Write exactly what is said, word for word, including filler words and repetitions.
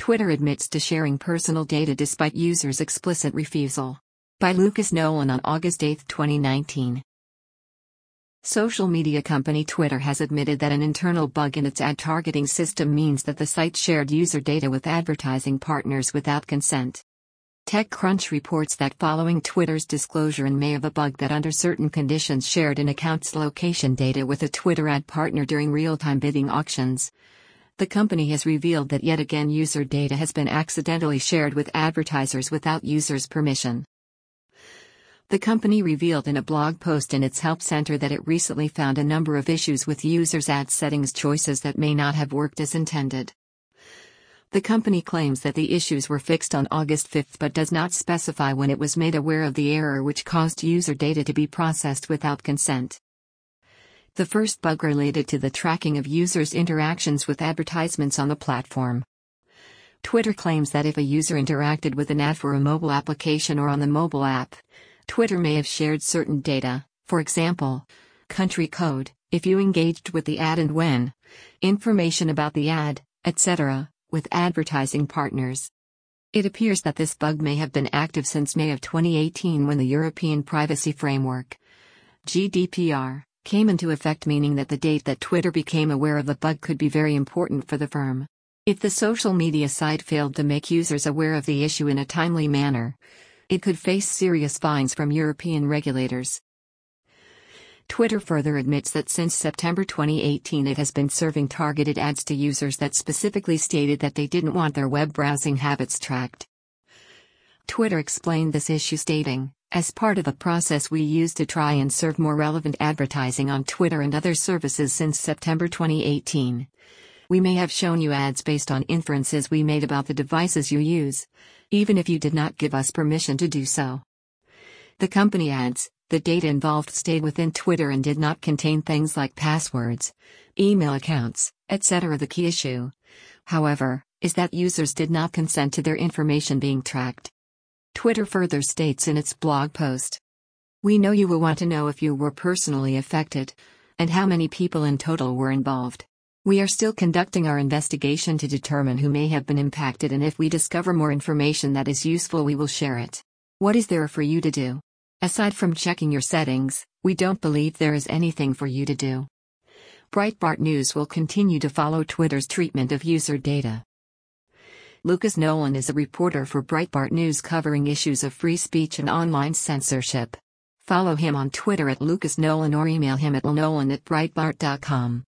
Twitter admits to sharing personal data despite users' explicit refusal. By Lucas Nolan on August eighth, twenty nineteen. Social media company Twitter has admitted that an internal bug in its ad targeting system means that the site shared user data with advertising partners without consent. TechCrunch reports that following Twitter's disclosure in May of a bug that under certain conditions shared an account's location data with a Twitter ad partner during real-time bidding auctions, the company has revealed that yet again user data has been accidentally shared with advertisers without users' permission. The company revealed in a blog post in its Help Center that it recently found a number of issues with users' ad settings choices that may not have worked as intended. The company claims that the issues were fixed on August fifth but does not specify when it was made aware of the error which caused user data to be processed without consent. The first bug related to the tracking of users' interactions with advertisements on the platform. Twitter claims that if a user interacted with an ad for a mobile application or on the mobile app, Twitter may have shared certain data, for example, country code, if you engaged with the ad and when, information about the ad, et cetera, with advertising partners. It appears that this bug may have been active since May of twenty eighteen when the European Privacy Framework, G D P R, came into effect, meaning that the date that Twitter became aware of the bug could be very important for the firm. If the social media site failed to make users aware of the issue in a timely manner, it could face serious fines from European regulators. Twitter further admits that since September twenty eighteen it has been serving targeted ads to users that specifically stated that they didn't want their web browsing habits tracked. Twitter explained this issue stating, "As part of a process we use to try and serve more relevant advertising on Twitter and other services since September twenty eighteen. We may have shown you ads based on inferences we made about the devices you use, even if you did not give us permission to do so." The company adds, the data involved stayed within Twitter and did not contain things like passwords, email accounts, et cetera. The key issue, however, is that users did not consent to their information being tracked. Twitter further states in its blog post, "We know you will want to know if you were personally affected, and how many people in total were involved. We are still conducting our investigation to determine who may have been impacted, and if we discover more information that is useful we will share it. What is there for you to do? Aside from checking your settings, we don't believe there is anything for you to do." Breitbart News will continue to follow Twitter's treatment of user data. Lucas Nolan is a reporter for Breitbart News covering issues of free speech and online censorship. Follow him on Twitter at Lucas Nolan or email him at nolan at breitbart dot com.